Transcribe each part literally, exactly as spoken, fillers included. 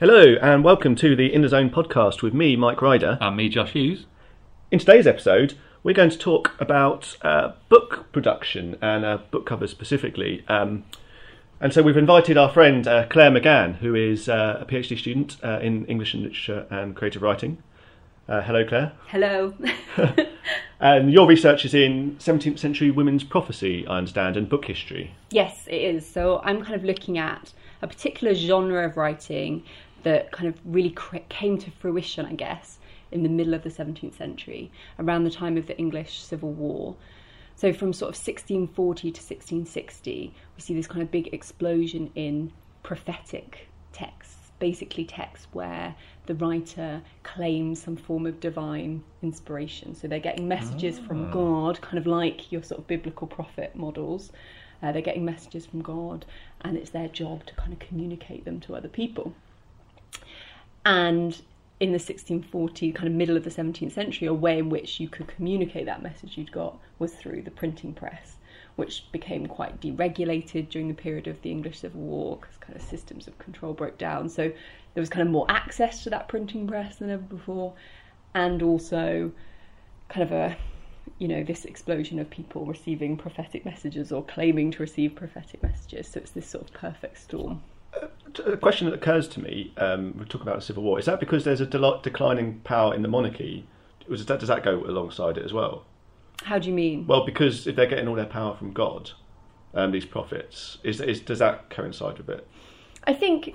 Hello and welcome to the In the Zone podcast with me, Mike Ryder. And me, Josh Hughes. In today's episode, we're going to talk about uh, book production and uh, book covers specifically. Um, and so we've invited our friend uh, Claire McGann, who is uh, a PhD student uh, in English and Literature and Creative Writing. Uh, hello, Claire. Hello. And your research is in seventeenth century women's prophecy, I understand, and book history. Yes, it is. So I'm kind of looking at a particular genre of writing that kind of really cre- came to fruition, I guess, in the middle of the seventeenth century, around the time of the English Civil War. So from sort of sixteen forty to sixteen sixty, we see this kind of big explosion in prophetic texts, basically texts where the writer claims some form of divine inspiration. So they're getting messages oh. from God, kind of like your sort of biblical prophet models. Uh, they're getting messages from God, and it's their job to kind of communicate them to other people. And in the sixteen forty, kind of middle of the seventeenth century, a way in which you could communicate that message you'd got was through the printing press, which became quite deregulated during the period of the English Civil War because kind of systems of control broke down. So there was kind of more access to that printing press than ever before, and also kind of a, you know, this explosion of people receiving prophetic messages or claiming to receive prophetic messages. So it's this sort of perfect storm. A question that occurs to me, um, we talk about the Civil War, is that because there's a del- declining power in the monarchy? Was that, does that go alongside it as well? How do you mean? Well, because if they're getting all their power from God, um, these prophets, is, is does that coincide with it? I think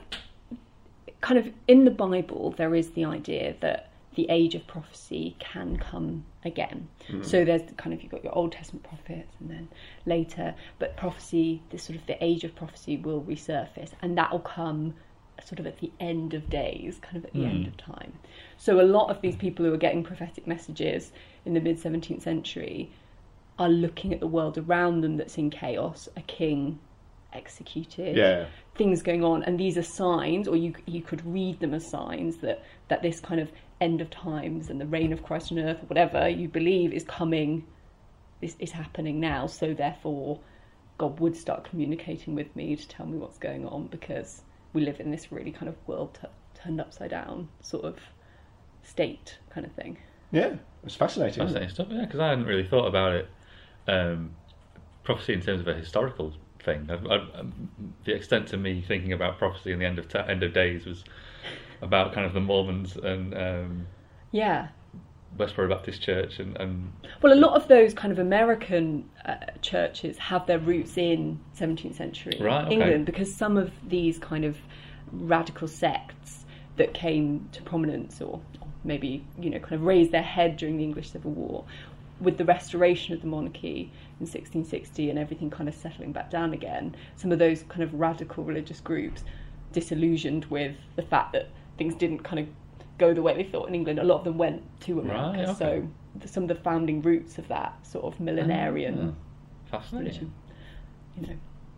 kind of in the Bible there is the idea that the age of prophecy can come again. Mm. So there's the kind of, you've got your Old Testament prophets and then later, but prophecy, this sort of the age of prophecy will resurface, and that will come sort of at the end of days, kind of at the mm. end of time. So a lot of these people who are getting prophetic messages in the mid-seventeenth century are looking at the world around them that's in chaos, a king executed, yeah. things going on, and these are signs, or you you could read them as signs that that this kind of end of times and the reign of Christ on earth, or whatever you believe is coming, is, is happening now, so therefore God would start communicating with me to tell me what's going on, because we live in this really kind of world t- turned upside down sort of state kind of thing. Yeah, it's fascinating. Fascinating stuff, yeah, because I hadn't really thought about it, um, prophecy in terms of a historical thing. I, I, the extent to me thinking about prophecy in the end of ta- end of days was about kind of the Mormons and um, yeah, Westboro Baptist Church and, and well, a lot of those kind of American uh, churches have their roots in seventeenth century right, okay. England, because some of these kind of radical sects that came to prominence, or maybe, you know, kind of raised their head during the English Civil War, with the restoration of the monarchy in sixteen sixty and everything kind of settling back down again, some of those kind of radical religious groups, disillusioned with the fact that things didn't kind of go the way they thought in England, a lot of them went to America. Right, okay. So the, some of the founding roots of that sort of millenarian oh, religion, you know.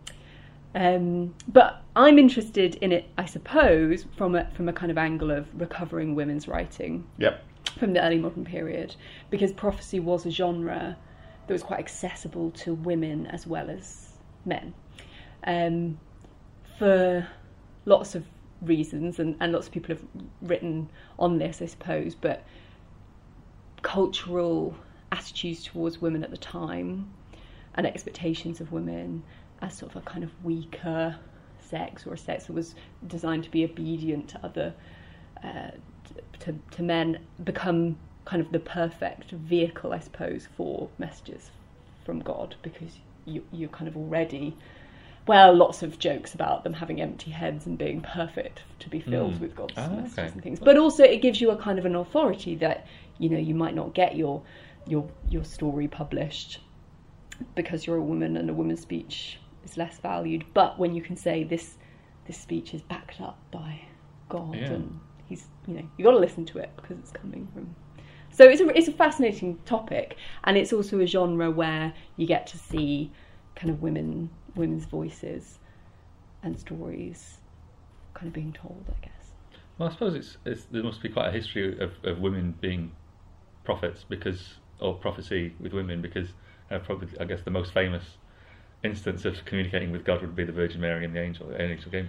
Um, but I'm interested in it, I suppose, from a from a kind of angle of recovering women's writing. Yep. From the early modern period, because prophecy was a genre that was quite accessible to women as well as men, um, for lots of reasons, and, and lots of people have written on this, I suppose, but cultural attitudes towards women at the time and expectations of women as sort of a kind of weaker sex, or a sex that was designed to be obedient to other uh, to, to men, become kind of the perfect vehicle, I suppose, for messages from God, because you, you're kind of already, well, lots of jokes about them having empty heads and being perfect to be filled mm. with God's oh, messages okay. and things. But also it gives you a kind of an authority that, you know, you might not get your your your story published because you're a woman and a woman's speech is less valued. But when you can say this this speech is backed up by God, yeah. and he's, you know, you got to listen to it because it's coming from. So it's a it's a fascinating topic, and it's also a genre where you get to see kind of women women's voices and stories kind of being told, I guess. Well, I suppose it's, it's there must be quite a history of, of women being prophets, because, or prophecy with women, because uh, probably, I guess, the most famous instance of communicating with God would be the Virgin Mary and the angel, the angel Gabriel.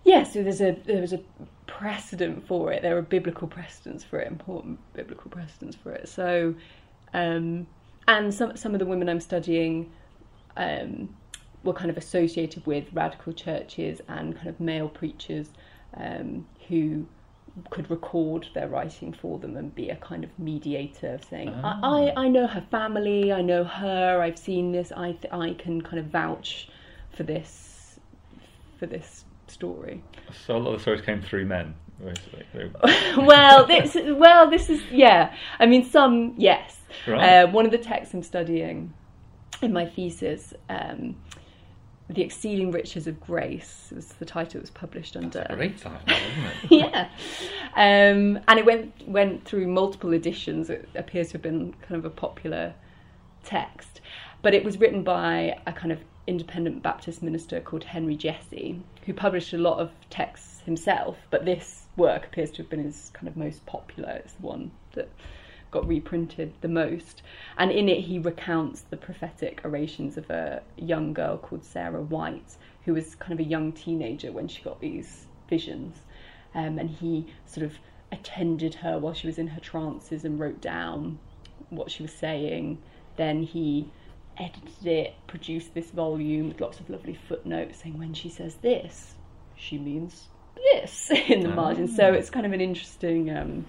yeah, so there's a there was a precedent for it. There are biblical precedents for it, important biblical precedents for it. So, um, and some some of the women I'm studying um, were kind of associated with radical churches and kind of male preachers um, who could record their writing for them and be a kind of mediator, saying, Ah. I, I, I know her family, I know her, I've seen this, I th- I can kind of vouch for this for this story. So a lot of the stories came through men, basically. well, this well this is yeah. I mean, some yes. Right. Uh, one of the texts I'm studying in my thesis. Um, The Exceeding Riches of Grace was the title it was published under. That's a great title, isn't it? yeah, um, and it went went through multiple editions. It appears to have been kind of a popular text, but it was written by a kind of independent Baptist minister called Henry Jesse, who published a lot of texts himself. But this work appears to have been his kind of most popular. It's the one that got reprinted the most, and in it he recounts the prophetic orations of a young girl called Sarah White, who was kind of a young teenager when she got these visions, um, and he sort of attended her while she was in her trances and wrote down what she was saying. Then he edited it, produced this volume with lots of lovely footnotes saying when she says this, she means this in the Ah. margin. So it's kind of an interesting um,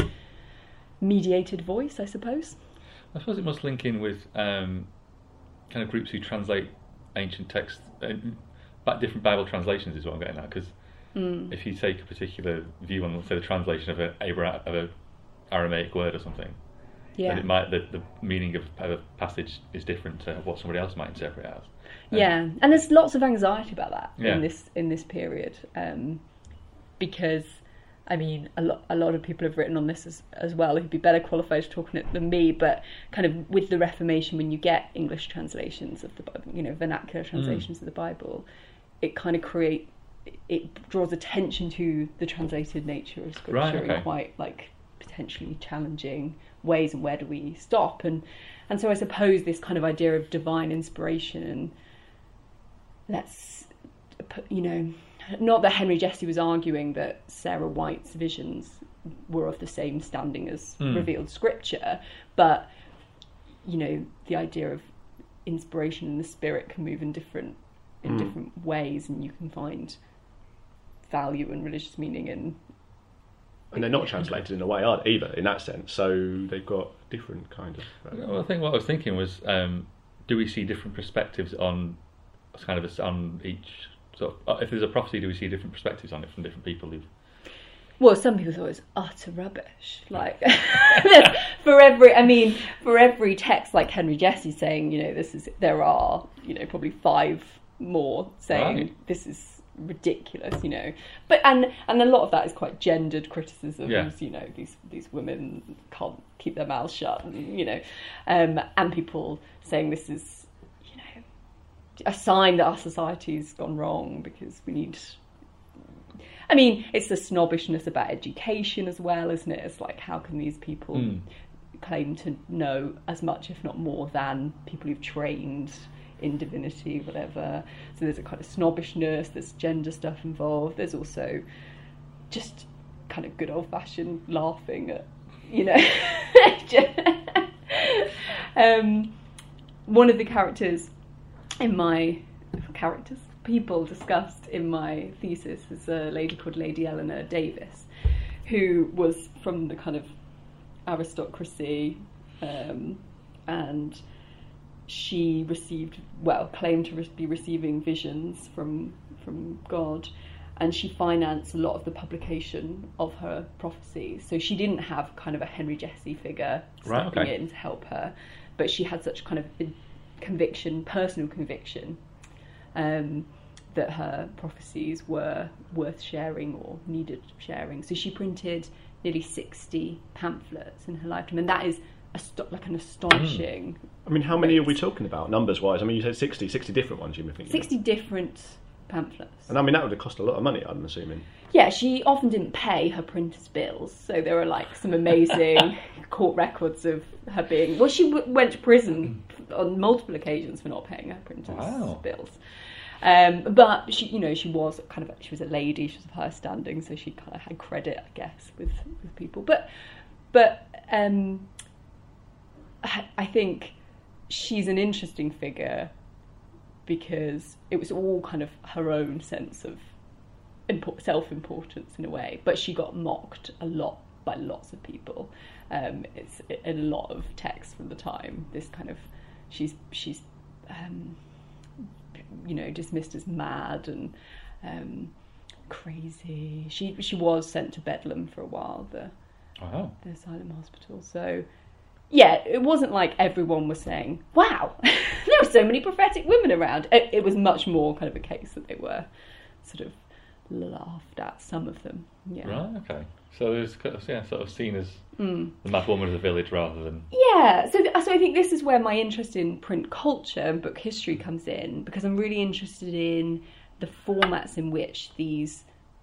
mediated voice, I suppose. I suppose it must link in with um, kind of groups who translate ancient texts, uh, but different Bible translations is what I'm getting at. Because Mm. if you take a particular view on, say, the translation of a Abra- of a Aramaic word or something, Yeah. then it might the, the meaning of, of a passage is different to what somebody else might interpret it as. Um, Yeah, and there's lots of anxiety about that Yeah. in this in this period, um, because I mean a lot a lot of people have written on this as as well who'd be better qualified to talk on it than me. But kind of with the Reformation, when you get English translations of the Bible, you know, vernacular translations of the Bible, it kind of create it draws attention to the translated nature of Scripture Right, okay. in quite like potentially challenging ways, and where do we stop? And and so I suppose this kind of idea of divine inspiration, and let's put, you know, not that Henry Jesse was arguing that Sarah White's visions were of the same standing as Mm. revealed Scripture, but you know, the idea of inspiration and the Spirit can move in different in Mm. different ways, and you can find value and religious meaning in. And they're not translated in a way, are they, either, in that sense. So they've got different kind of... Uh, Well, I think what I was thinking was, um, do we see different perspectives on kind of a, on each sort of, if there's a prophecy, do we see different perspectives on it from different people who've... Well, some people thought it was utter rubbish. Like, there's- for every, I mean, for every text, like Henry Jesse saying, you know, this is, there are, you know, probably five more saying Right. this is ridiculous, you know. But and and a lot of that is quite gendered criticisms. Yeah. You know, these these women can't keep their mouths shut, and, you know, um, and people saying this is, you know, a sign that our society's gone wrong because we need. I mean, it's the snobbishness about education as well, isn't it? It's like, how can these people Mm. claim to know as much, if not more, than people who've trained in divinity, whatever? So there's a kind of snobbishness, there's gender stuff involved. There's also just kind of good old-fashioned laughing at, you know. um, one of the characters in my characters. people discussed in my thesis is a lady called Lady Eleanor Davis, who was from the kind of aristocracy, um, and she received, well, claimed to be receiving visions from from God, and she financed a lot of the publication of her prophecies. So she didn't have kind of a Henry Jesse figure Right, stepping okay. in to help her, but she had such kind of conviction, personal conviction, um, that her prophecies were worth sharing or needed sharing. So she printed nearly sixty pamphlets in her lifetime, and that is a sto- like an astonishing. I mean, how many are we talking about, numbers-wise? I mean, you said sixty, sixty different ones, you think? sixty different pamphlets. And I mean, that would have cost a lot of money, I'm assuming. Yeah, she often didn't pay her printers' bills, so there are like some amazing court records of her being. Well, she w- went to prison on multiple occasions for not paying her printers' Wow. bills. Um, but she, you know, she was kind of she was a lady. She was of high standing, so she kind of had credit, I guess, with with people. But but um, I, I think she's an interesting figure because it was all kind of her own sense of import, self-importance in a way. But she got mocked a lot by lots of people. Um, it's in a lot of texts from the time. This kind of she's she's. Um, you know, dismissed as mad and um, crazy. She she was sent to Bedlam for a while, the Oh. the asylum hospital. So yeah, it wasn't like everyone was saying, "Wow, there are so many prophetic women around." It, it was much more kind of a case that they were sort of laughed at. Some of them, yeah. Right. Okay. So it was kind of, yeah, sort of seen as Mm. the mad woman of the village rather than. Yeah, so th- so I think this is where my interest in print culture and book history comes in, because I'm really interested in the formats in which these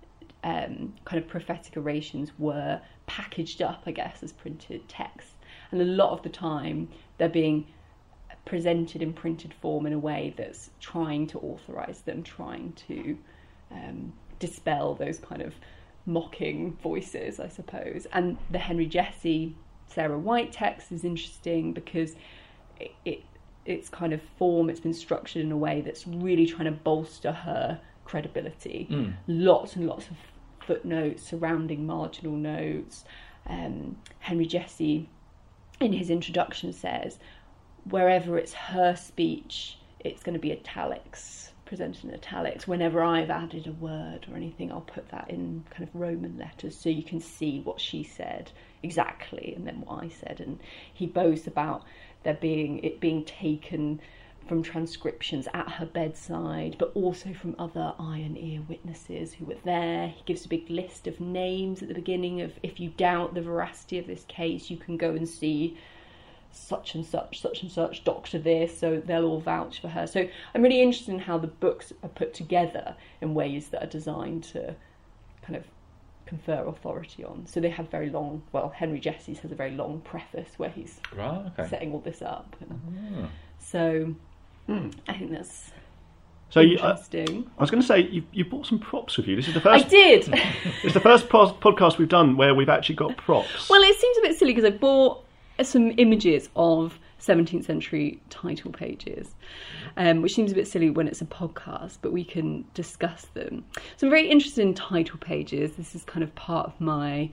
um, kind of prophetic orations were packaged up, I guess, as printed text. And a lot of the time, they're being presented in printed form in a way that's trying to authorise them, trying to um, dispel those kind of mocking voices, I suppose. And the Henry Jesse, Sarah White text is interesting because it, it it's kind of form, it's been structured in a way that's really trying to bolster her credibility. Mm. Lots and lots of footnotes, surrounding marginal notes. Um, Henry Jesse, in his introduction, says wherever it's her speech, it's going to be italics, presented in italics. Whenever I've added a word or anything, I'll put that in kind of Roman letters so you can see what she said exactly and then what I said. And he boasts about there being it being taken from transcriptions at her bedside, but also from other eye and ear witnesses who were there. He gives a big list of names at the beginning of, if you doubt the veracity of this case, you can go and see such and such, such and such, doctor this, so they'll all vouch for her. So I'm really interested in how the books are put together in ways that are designed to kind of confer authority on. So they have very long, well, Henry Jesse's has a very long preface where he's Right, okay. setting all this up. And Ah. so Mm. I think that's So you, uh, interesting. I was going to say you you brought some props with you. This is the I first. did! It's the first pos- podcast we've done where we've actually got props. Well, it seems a bit silly because I bought some images of seventeenth century title pages, um, which seems a bit silly when it's a podcast, but we can discuss them. So I'm very interested in title pages. This is kind of part of my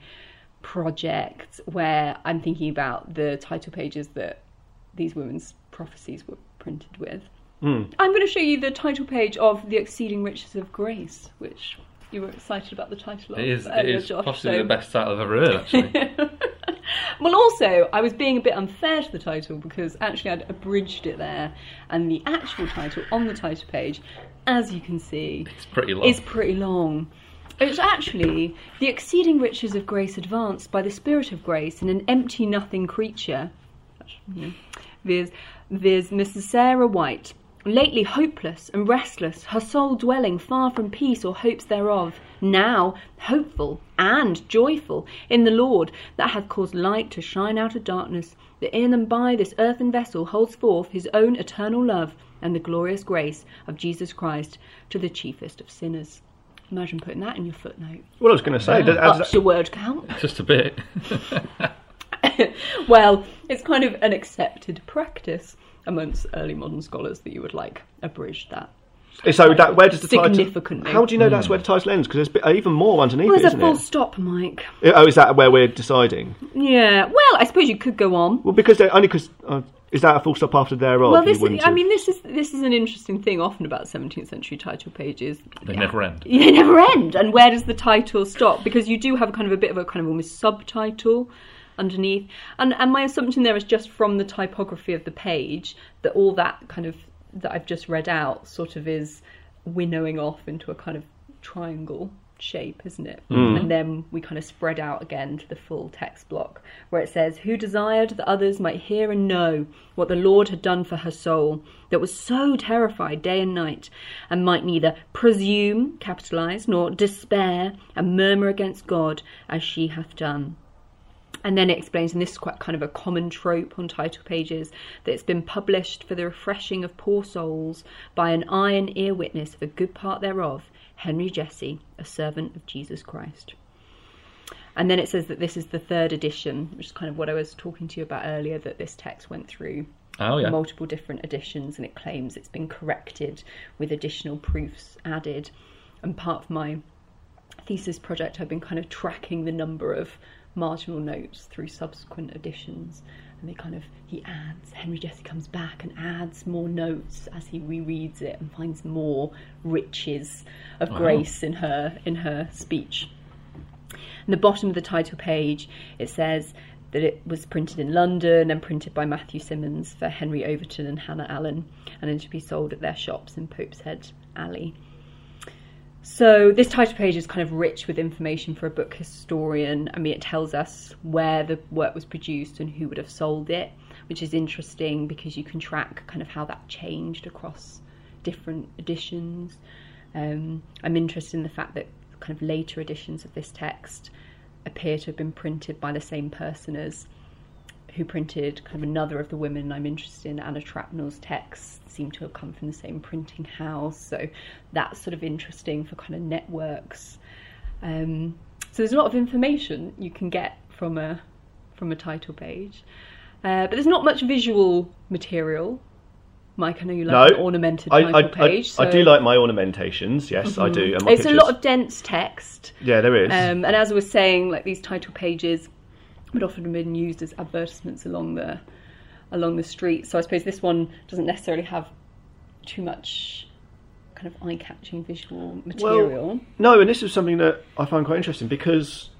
project where I'm thinking about the title pages that these women's prophecies were printed with. Mm. I'm going to show you the title page of The Exceeding Riches of Grace, which you were excited about the title of. It is, it earlier, is Josh, possibly so- the best title I've ever heard, actually. Well, also, I was being a bit unfair to the title because actually I'd abridged it there, and the actual title on the title page, as you can see, It's pretty long. is pretty long. It's actually The Exceeding Riches of Grace Advanced by the Spirit of Grace in an Empty Nothing Creature. There's, there's Missus Sarah White, lately hopeless and restless, her soul dwelling far from peace or hopes thereof, now hopeful and joyful in the Lord, that hath caused light to shine out of darkness, that in and by this earthen vessel holds forth his own eternal love and the glorious grace of Jesus Christ to the chiefest of sinners. Imagine putting that in your footnote. What I was going to say, does, Ups does, your word count. Just a bit. Well, it's kind of an accepted practice amongst early modern scholars that you would like abridge that. so that where does the title? Significantly. How do you know that's where the title ends? Because there's even more underneath Well, it, there's a isn't full it? stop, Mike. Oh, is that where we're deciding? Yeah. Well, I suppose you could go on. Well, because they're, only because uh, is that a full stop after thereof? Well, You this wouldn't I have- mean, this is this is an interesting thing often about seventeenth century title pages. They never end. They never end. And where does the title stop? Because you do have kind of a bit of a kind of almost subtitle underneath. And and my assumption there is just from the typography of the page that all that kind of that I've just read out sort of is winnowing off into a kind of triangle shape, isn't it? Mm. And then we kind of spread out again to the full text block where it says, who desired that others might hear and know what the Lord had done for her soul, that was so terrified day and night, and might neither presume, capitalised, nor despair and murmur against God as she hath done. And then it explains, and this is quite kind of a common trope on title pages, that it's been published for the refreshing of poor souls by an eye and ear witness of a good part thereof, Henry Jesse, a servant of Jesus Christ. And then it says that this is the third edition, which is kind of what I was talking to you about earlier, that this text went through Oh, yeah. multiple different editions, and it claims it's been corrected with additional proofs added. And part of my thesis project, I've been kind of tracking the number of marginal notes through subsequent editions, and they kind of he adds Henry Jesse comes back and adds more notes as he rereads it and finds more riches of Wow. grace in her in her speech. And the bottom of the title page, it says that it was printed in London and printed by Matthew Simmons for Henry Overton and Hannah Allen, and then to be sold at their shops in Pope's Head Alley. So this title page is kind of rich with information for a book historian. I mean, it tells us where the work was produced and who would have sold it, which is interesting because you can track kind of how that changed across different editions. Um, I'm interested in the fact that kind of later editions of this text appear to have been printed by the same person as who printed kind of another of the women I'm interested in. Anna Trapnell's texts seem to have come from the same printing house, so that's sort of interesting for kind of networks. Um, so there's a lot of information you can get from a from a title page, uh, but there's not much visual material. Mike, I know you like No, an ornamented I, title I, page. I, so I do like my ornamentations, yes, I do. And my it's pictures. a lot of dense text. Yeah, there is. Um, and as I was saying, like these title pages would often have been used as advertisements along the along the street. So I suppose this one doesn't necessarily have too much kind of eye-catching visual material. Well, no, and this is something that I find quite interesting because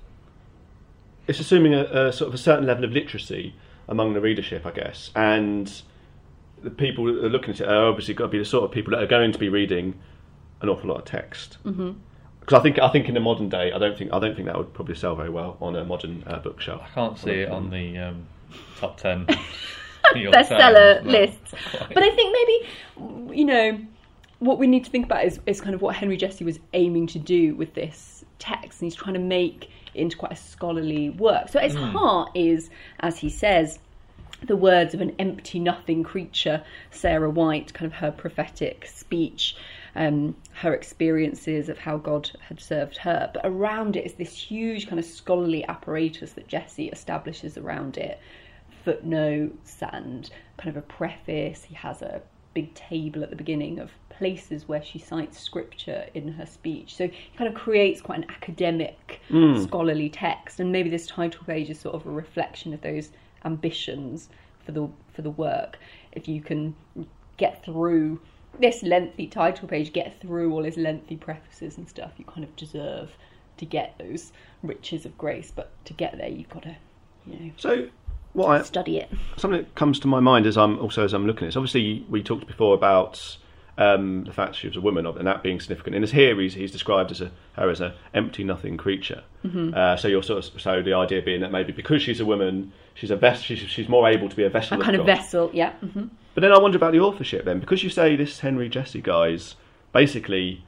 it's assuming a, a sort of a certain level of literacy among the readership, I guess, and the people that are looking at it are obviously got to be the sort of people that are going to be reading an awful lot of text. Mm-hmm. Because I think I think in the modern day, I don't think I don't think that would probably sell very well on a modern uh, bookshelf. I can't see it on the um, top ten New York Bestseller Times, no, list. not quite. But I think maybe, you know, what we need to think about is, is kind of what Henry Jesse was aiming to do with this text, and he's trying to make it into quite a scholarly work. So at its Mm. heart is, as he says, the words of an empty nothing creature, Sarah White, kind of her prophetic speech, um, her experiences of how God had served her. But around it is this huge kind of scholarly apparatus that Jesse establishes around it. Footnotes and kind of a preface. He has a big table at the beginning of places where she cites scripture in her speech. So he kind of creates quite an academic, Mm. scholarly text. And maybe this title page is sort of a reflection of those ambitions for the for the work. If you can get through this lengthy title page, get through all his lengthy prefaces and stuff, you kind of deserve to get those riches of grace. But to get there, you've got to, you know, So, what I, study it. something that comes to my mind as I'm also as I'm looking at this. Obviously, we talked before about um, the fact she was a woman, and that being significant. And as here, he's, he's described as a her as a empty nothing creature. Mm-hmm. Uh, so you're sort of so the idea being that maybe because she's a woman, she's a ves- she's, she's more able to be a vessel. A of kind of God. vessel, yeah. Mm-hmm. But then I wonder about the authorship then, because you say this Henry Jesse guy's basically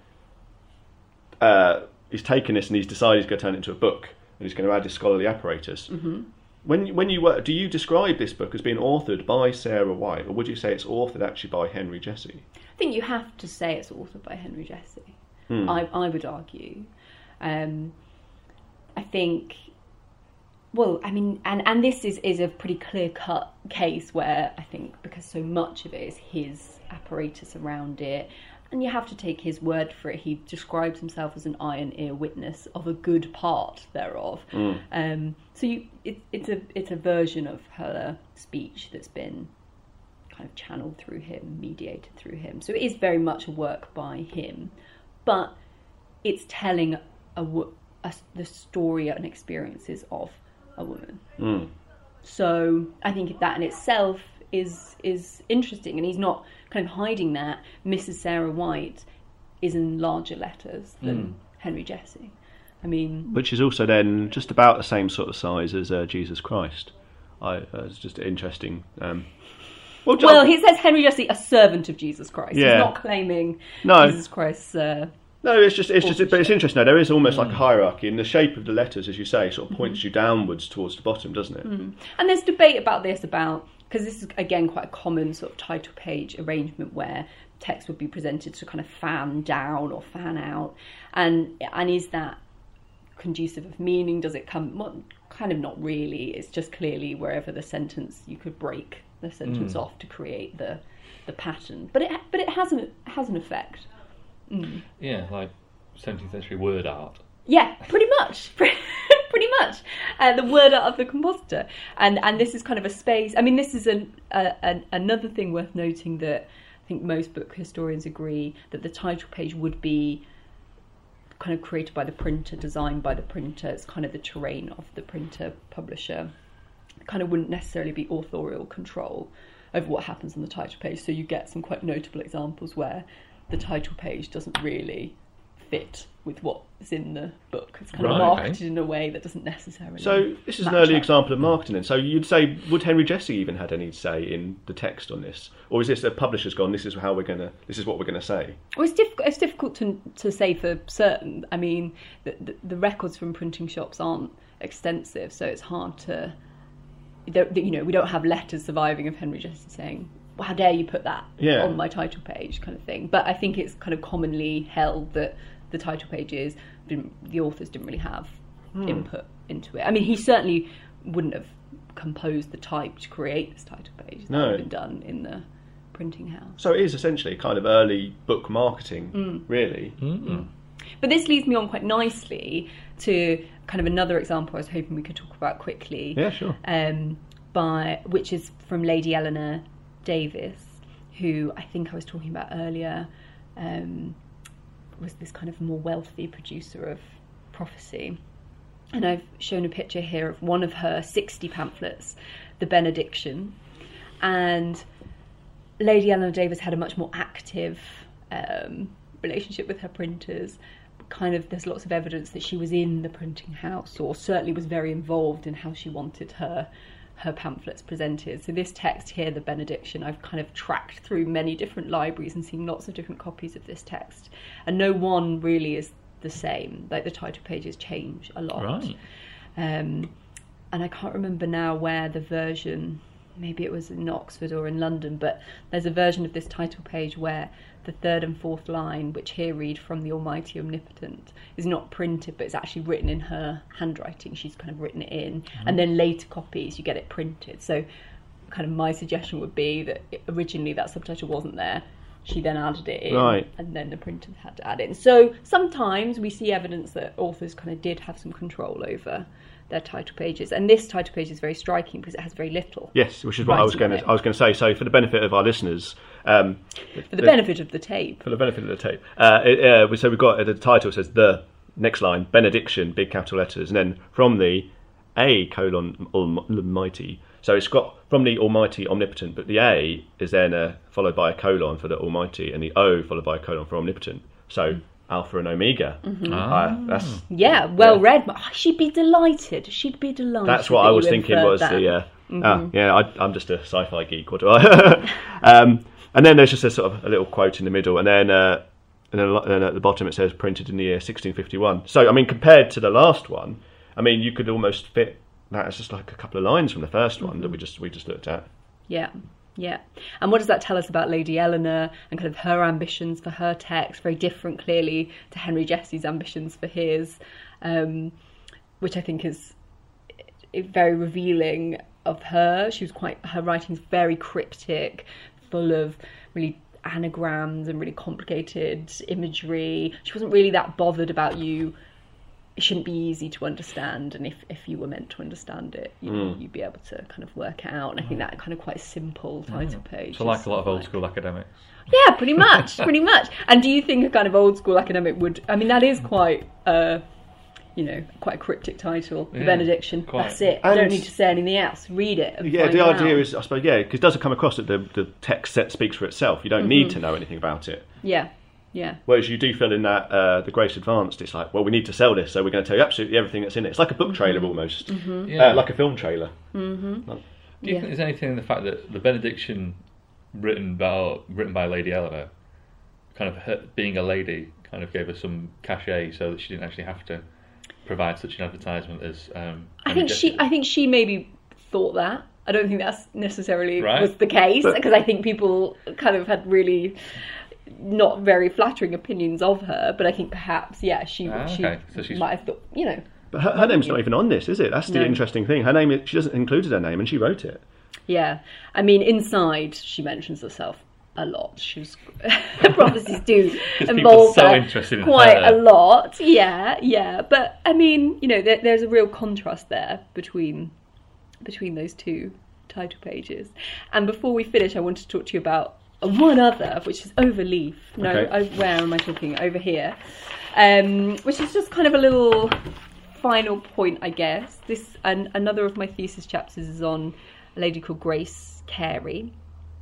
uh, he's taken this and he's decided he's going to turn it into a book and he's going to add this scholarly apparatus. Mm-hmm. When when you were, do you describe this book as being authored by Sarah White, or would you say it's authored actually by Henry Jesse? I think you have to say it's authored by Henry Jesse. Hmm. I, I would argue. Um, I think, well, I mean, and, and this is, is a pretty clear-cut case where I think because so much of it is his apparatus around it, and you have to take his word for it. He describes himself as an eye and ear witness of a good part thereof. Mm. Um, so you, it, it's a it's a version of her speech that's been kind of channeled through him, mediated through him. So it is very much a work by him, but it's telling a, a, the story and experiences of a woman. Mm. So I think that in itself is is interesting, and he's not kind of hiding that. Missus Sarah White is in larger letters than Mm. Henry Jesse. I mean, Which is also then just about the same sort of size as uh, Jesus Christ. I, uh, it's just interesting. Um, well, well, he says Henry Jesse, a servant of Jesus Christ. Yeah. He's not claiming No. Jesus Christ's uh, No, it's just it's just but it's interesting. Though. There is almost mm. like a hierarchy, and the shape of the letters, as you say, sort of points mm-hmm. you downwards towards the bottom, doesn't it? Mm. And there's debate about this, about because this is again quite a common sort of title page arrangement where text would be presented to kind of fan down or fan out, and and is that conducive of meaning? Does it come? Well, kind of not really. It's just clearly wherever the sentence you could break the sentence mm. off to create the the pattern, but it but it has an has an effect. Mm. Yeah, like seventeenth century word art. Yeah, pretty much, pretty much. Uh, the word art of the compositor, and and this is kind of a space. I mean, this is an, a, an another thing worth noting that I think most book historians agree that the title page would be kind of created by the printer, designed by the printer. It's kind of the terrain of the printer publisher. It kind of wouldn't necessarily be authorial control over what happens on the title page. So you get some quite notable examples where the title page doesn't really fit with what's in the book. It's kind right, of marketed okay. in a way that doesn't necessarily. So this is an early up. example of marketing. Then. So you'd say, would Henry Jesse even had any say in the text on this, or is this a publisher's gone? This is how we're gonna. This is what we're gonna say. Well, it's difficult. It's difficult to to say for certain. I mean, the, the, the records from printing shops aren't extensive, so it's hard to. You know, we don't have letters surviving of Henry Jesse saying, well, how dare you put that yeah. on my title page, kind of thing. But I think it's kind of commonly held that the title pages, the authors didn't really have hmm. input into it. I mean, he certainly wouldn't have composed the type to create this title page. That no. would have been done in the printing house. So it is essentially kind of early book marketing, mm. really. Mm. But this leads me on quite nicely to kind of another example I was hoping we could talk about quickly. Yeah, sure. Um, by which is from Lady Eleanor Davis, who I think I was talking about earlier, um, was this kind of more wealthy producer of prophecy. And I've shown a picture here of one of her sixty pamphlets, The Benediction. And Lady Eleanor Davis had a much more active um, relationship with her printers. Kind of, there's lots of evidence that she was in the printing house, or certainly was very involved in how she wanted her her pamphlets presented. So this text here, The Benediction, I've kind of tracked through many different libraries and seen lots of different copies of this text, and no one really is the same. Like the title pages change a lot. Right. Um, and I can't remember now where the version, maybe it was in Oxford or in London, but there's a version of this title page where the third and fourth line, which here read "From the Almighty Omnipotent," is not printed, but it's actually written in her handwriting. She's kind of written it in, mm-hmm. and then later copies you get it printed. So kind of my suggestion would be that originally that subtitle wasn't there. She then added it in, right. and then the printer had to add it in. So sometimes we see evidence that authors kind of did have some control over their title pages, and this title page is very striking because it has very little. Yes, which is what I was going to. I was going to say. So, for the benefit of our listeners, um, for the, the benefit of the tape, for the benefit of the tape, uh, it, uh, so we've got uh, the title says the next line benediction, big capital letters, and then from the A colon Almighty. So it's got from the Almighty Omnipotent, but the A is then uh, followed by a colon for the Almighty, and the O followed by a colon for Omnipotent. So. Alpha and Omega. Mm-hmm. Ah. Uh, that's, yeah, well yeah. read. Oh, she'd be delighted. She'd be delighted. That's what that I was thinking was that. the. Uh, mm-hmm. ah, yeah, I, I'm just a sci-fi geek. What do I? um, and then there's just a sort of a little quote in the middle, and then uh, and then, then at the bottom it says printed in the year sixteen fifty-one. So I mean, compared to the last one, I mean, you could almost fit that as just like a couple of lines from the first one mm-hmm. that we just we just looked at. Yeah. Yeah. And what does that tell us about Lady Eleanor and kind of her ambitions for her text? Very different, clearly, to Henry Jesse's ambitions for his, um, which I think is very revealing of her. She was quite, her writing's very cryptic, full of really anagrams and really complicated imagery. She wasn't really that bothered about you. It shouldn't be easy to understand, and if, if you were meant to understand it, you know, mm. you'd be able to kind of work it out. And I think that kind of quite simple title mm. page. So like a lot of old like, school academics. Yeah, pretty much, pretty much. And do you think a kind of old school academic would? I mean, that is quite, uh, you know, quite a cryptic title. The yeah, Benediction. quite. That's it. And I don't need to say anything else. Read it. And yeah, find the out. idea is, I suppose, yeah, because it doesn't come across that the the text set speaks for itself. You don't mm-hmm. need to know anything about it. Yeah. Yeah. Whereas you do feel in that uh, the Grace Advanced, it's like, well, we need to sell this, so we're going to tell you absolutely everything that's in it. It's like a book trailer mm-hmm. almost, mm-hmm. Yeah. uh, like a film trailer. Mm-hmm. Do you yeah. think there's anything in the fact that the Benediction, written by written by Lady Eleanor, kind of her, being a lady, kind of gave her some cachet so that she didn't actually have to provide such an advertisement as. Um, I think she. Jessica. I think she maybe thought that. I don't think that's necessarily Right. was the case, But- because I think people kind of had really not very flattering opinions of her. But I think perhaps, yeah, she Ah, she okay. So she's- might have thought, you know. But her, her name's not even on this, is it? That's the No. interesting thing. Her name, is, she doesn't include her name, and she wrote it. Yeah, I mean, inside she mentions herself a lot. She was prophecies do people involve are so her interested in quite her. a lot. Yeah, yeah, but I mean, you know, there, there's a real contrast there between between those two title pages. And before we finish, I want to talk to you about one other, which is Overleaf. No, Okay. o- where am I talking? Over here, um, which is just kind of a little final point, I guess. This and another of my thesis chapters is on a lady called Grace Carey,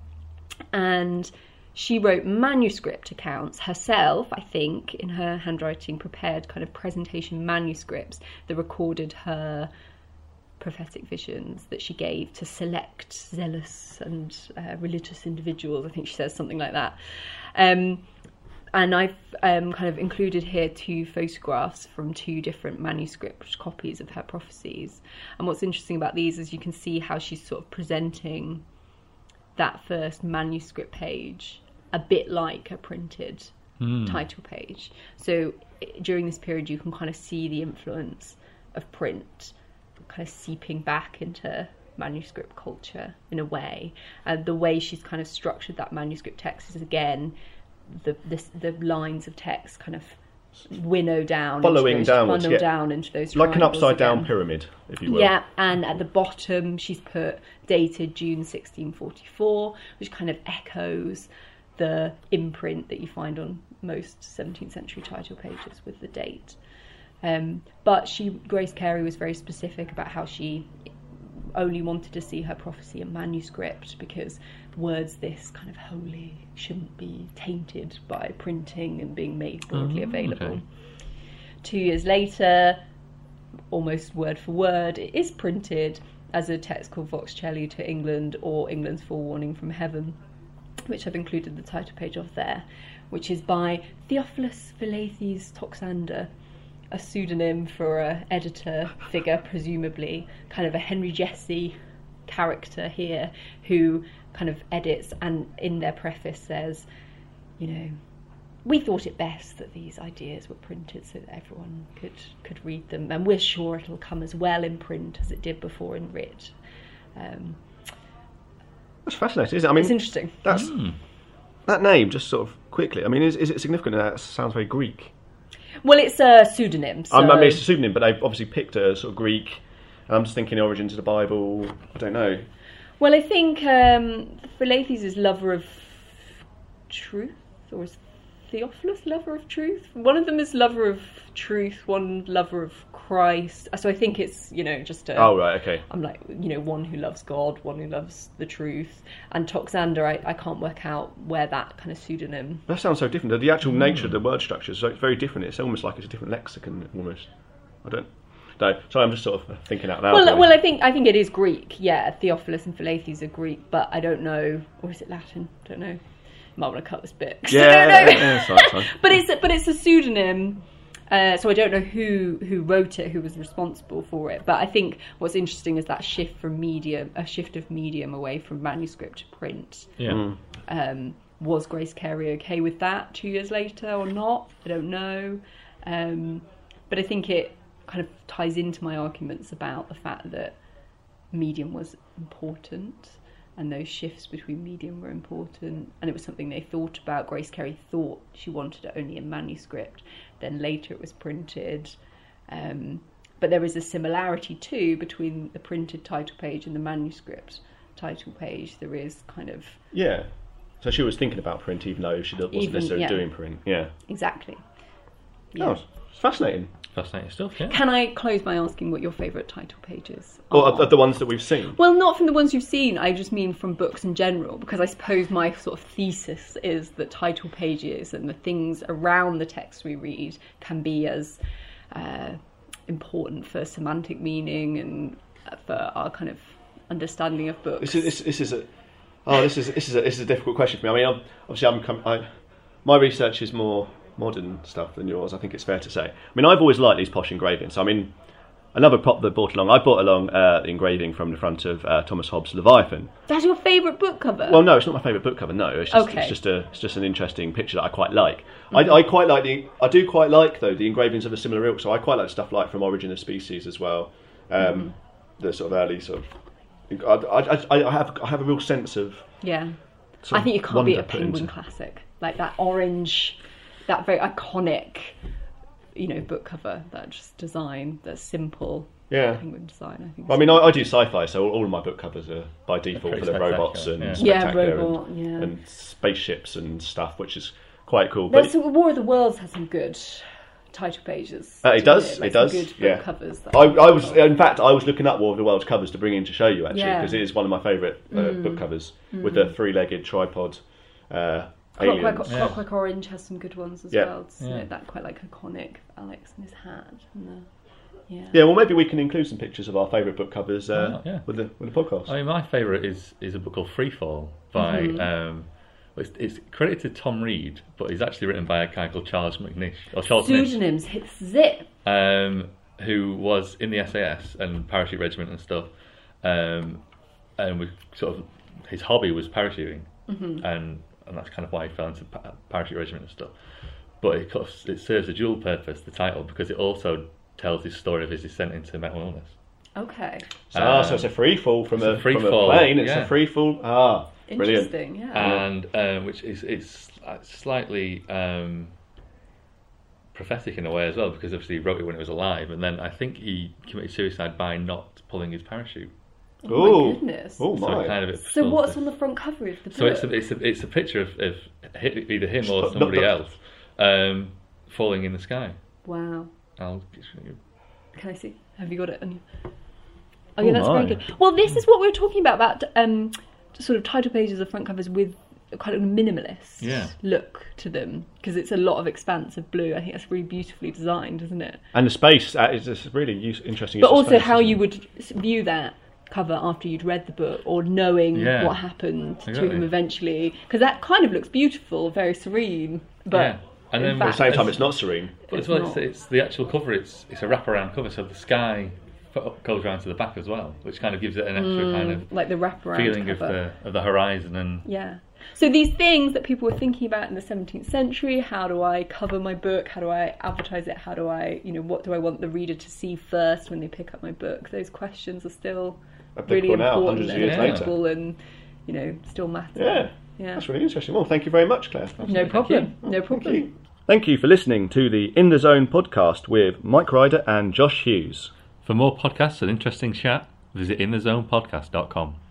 and she wrote manuscript accounts herself, I think, in her handwriting, prepared kind of presentation manuscripts that recorded her prophetic visions that she gave to select zealous and uh, religious individuals. I think she says something like that. Um, and I've um, kind of included here two photographs from two different manuscript copies of her prophecies. And what's interesting about these is you can see how she's sort of presenting that first manuscript page a bit like a printed Mm. title page. So i- during this period you can kind of see the influence of print kind of seeping back into manuscript culture in a way. And the way she's kind of structured that manuscript text is, again, the the, the lines of text kind of winnow down, Following into those, downwards, funnel yeah. down into those Like an triangles upside down again. pyramid, if you will. Yeah, and at the bottom she's put dated June sixteen forty-four, which kind of echoes the imprint that you find on most seventeenth century title pages with the date. Um, but she, Grace Carey, was very specific about how she only wanted to see her prophecy in manuscript because words this kind of holy shouldn't be tainted by printing and being made broadly Oh, available. okay. Two years later, almost word for word, it is printed as a text called Vox Caeli to England, or England's Forewarning from Heaven, which I've included the title page of there, which is by Theophilus Philaethes Toxander, a pseudonym for a editor figure, presumably kind of a Henry Jesse character here, who kind of edits and in their preface says, you know, we thought it best that these ideas were printed so that everyone could could read them, and we're sure it'll come as well in print as it did before in writ. Um, That's fascinating, isn't it? I mean, it's interesting. that's Mm. that name, just sort of quickly. I mean, is, is it significant that it sounds very Greek? Well, it's a pseudonym. So... I mean, it's a pseudonym, but they've obviously picked a sort of Greek. And I'm just thinking the origins of the Bible. I don't know. Well, I think um, Philaethes is lover of truth, or is Theophilus lover of truth? One of them is lover of truth, one lover of Christ. So I think it's, you know, just a... Oh, right, okay. I'm like, you know, one who loves God, one who loves the truth. And Toxander, I, I can't work out where that kind of pseudonym... That sounds so different. The actual nature of the word structure is so it's very different. It's almost like it's a different lexicon, almost. I don't... No, sorry, I'm just sort of thinking out loud. Well, really. well, I think I think it is Greek. Yeah, Theophilus and Philaethes are Greek, but I don't know, or is it Latin? Don't know. Might want to cut this bit. 'cause I Yeah, don't know. yeah, it's fine, it's fine. But it's a, but it's a pseudonym, uh, so I don't know who who wrote it, who was responsible for it. But I think what's interesting is that shift from medium, a shift of medium away from manuscript to print. Yeah. Mm. Um, was Grace Carey okay with that two years later or not? I don't know. Um, but I think it kind of ties into my arguments about the fact that medium was important and those shifts between medium were important, and it was something they thought about. Grace Carey thought she wanted it only in manuscript, then later it was printed. Um, but there is a similarity too between the printed title page and the manuscript title page. There is kind of... Yeah. So she was thinking about print, even though she wasn't Even- necessarily yeah. doing print. Yeah. Exactly. Oh, it's fascinating. Fascinating stuff, yeah. Can I close by asking what your favourite title pages Or are? of, of the ones that we've seen. Well, not from the ones you've seen, I just mean from books in general, because I suppose my sort of thesis is that title pages and the things around the text we read can be as uh, important for semantic meaning and for our kind of understanding of books. This is this, this is a oh this is this is a this is a difficult question for me. I mean, I'm, obviously I'm com- I, my research is more modern stuff than yours, I think it's fair to say. I mean, I've always liked these posh engravings. I mean, another prop that brought along, I brought along uh, the engraving from the front of uh, Thomas Hobbes' Leviathan. That's your favourite book cover? Well, no, it's not my favourite book cover. No, it's just, Okay. it's just a, it's just an interesting picture that I quite like. I, I quite like the, I do quite like though the engravings of a similar ilk. So I quite like stuff like from Origin of Species as well. Um, Mm-hmm. The sort of early sort of, I, I, I have, I have a real sense of. Yeah. sort I think you of can't beat a wonder put into- Penguin classic. Like that orange, that very iconic, you know, book cover, that just design, that simple Yeah. Penguin design. I think. I mean, I, I do sci-fi, so all, all of my book covers are by default pretty for the robots spectacular, and yeah. Yeah, spectacular robot, and, yeah. and spaceships and stuff, which is quite cool. But But so War of the Worlds has some good title pages. Uh, it doesn't does, Like it some does, Good book yeah. covers. That I, I was, in fact, I was looking up War of the Worlds covers to bring in to show you actually, Yeah. because it is one of my favourite uh, Mm. book covers with the three-legged tripod uh, aliens. Clockwork, Yeah. Clockwork Orange has some good ones as Yeah. well. It's, you Yeah. know, that quite like iconic Alex and his hat. And the, yeah. Yeah, well, maybe we can include some pictures of our favourite book covers uh, Oh, yeah. with the with the podcast. I mean, my favourite is is a book called Freefall by. Mm-hmm. Um, it's, it's credited to Tom Reed, but it's actually written by a guy called Charles McNish or Charles Nish, Pseudonyms, hit zip. um, who was in the S A S and parachute regiment and stuff, um, and was sort of his hobby was parachuting, Mm-hmm. and and that's kind of why he fell into pa- parachute regiment and stuff. But it kind of, it serves a dual purpose, the title, because it also tells his story of his descent into mental illness. Okay. So, ah, Um, so it's a free fall from, a, it's a free from a fall, plane. It's yeah. a free fall. Ah, brilliant. Interesting, yeah. and um, which is it's slightly um, prophetic in a way as well, because obviously he wrote it when it was alive, and then I think he committed suicide by not pulling his parachute. Oh my goodness. Oh So my! it kind of it So what's fulfills on this. the front cover of the book? So it's a, it's a it's a picture of, of hi- either him or Not- somebody not- else um, falling in the sky. Wow. I'll, Can I see? Have you got it? On your... Oh, Oh yeah, that's my. very good. Well, this is what we were talking about, about um, sort of title pages of front covers with a kind of minimalist Yeah. look to them, because it's a lot of expanse of blue. I think that's really beautifully designed, isn't it? And the space uh, is just really use, interesting. But use of also space, how isn't you it? would s- view that cover after you'd read the book, or knowing Yeah. what happened to Exactly. him eventually, because that kind of looks beautiful, very serene, but Yeah. And in then At fact, the same time, it's not serene. But It's as well, it's, not. it's the actual cover. It's it's a wraparound cover, so the sky f- goes around to the back as well, which kind of gives it an extra kind of like the wraparound feeling cover. of the of the horizon and Yeah. So these things that people were thinking about in the seventeenth century, how do I cover my book? How do I advertise it? How do I, you know, what do I want the reader to see first when they pick up my book? Those questions are still really Applicable now, important hundreds of and years later. applicable and, you know, still matter. Yeah. Yeah. That's really interesting. Well, thank you very much, Claire. No problem. No Thank problem. you. Thank you for listening to the In the Zone podcast with Mike Ryder and Josh Hughes. For more podcasts and interesting chat, visit in the zone podcast dot com.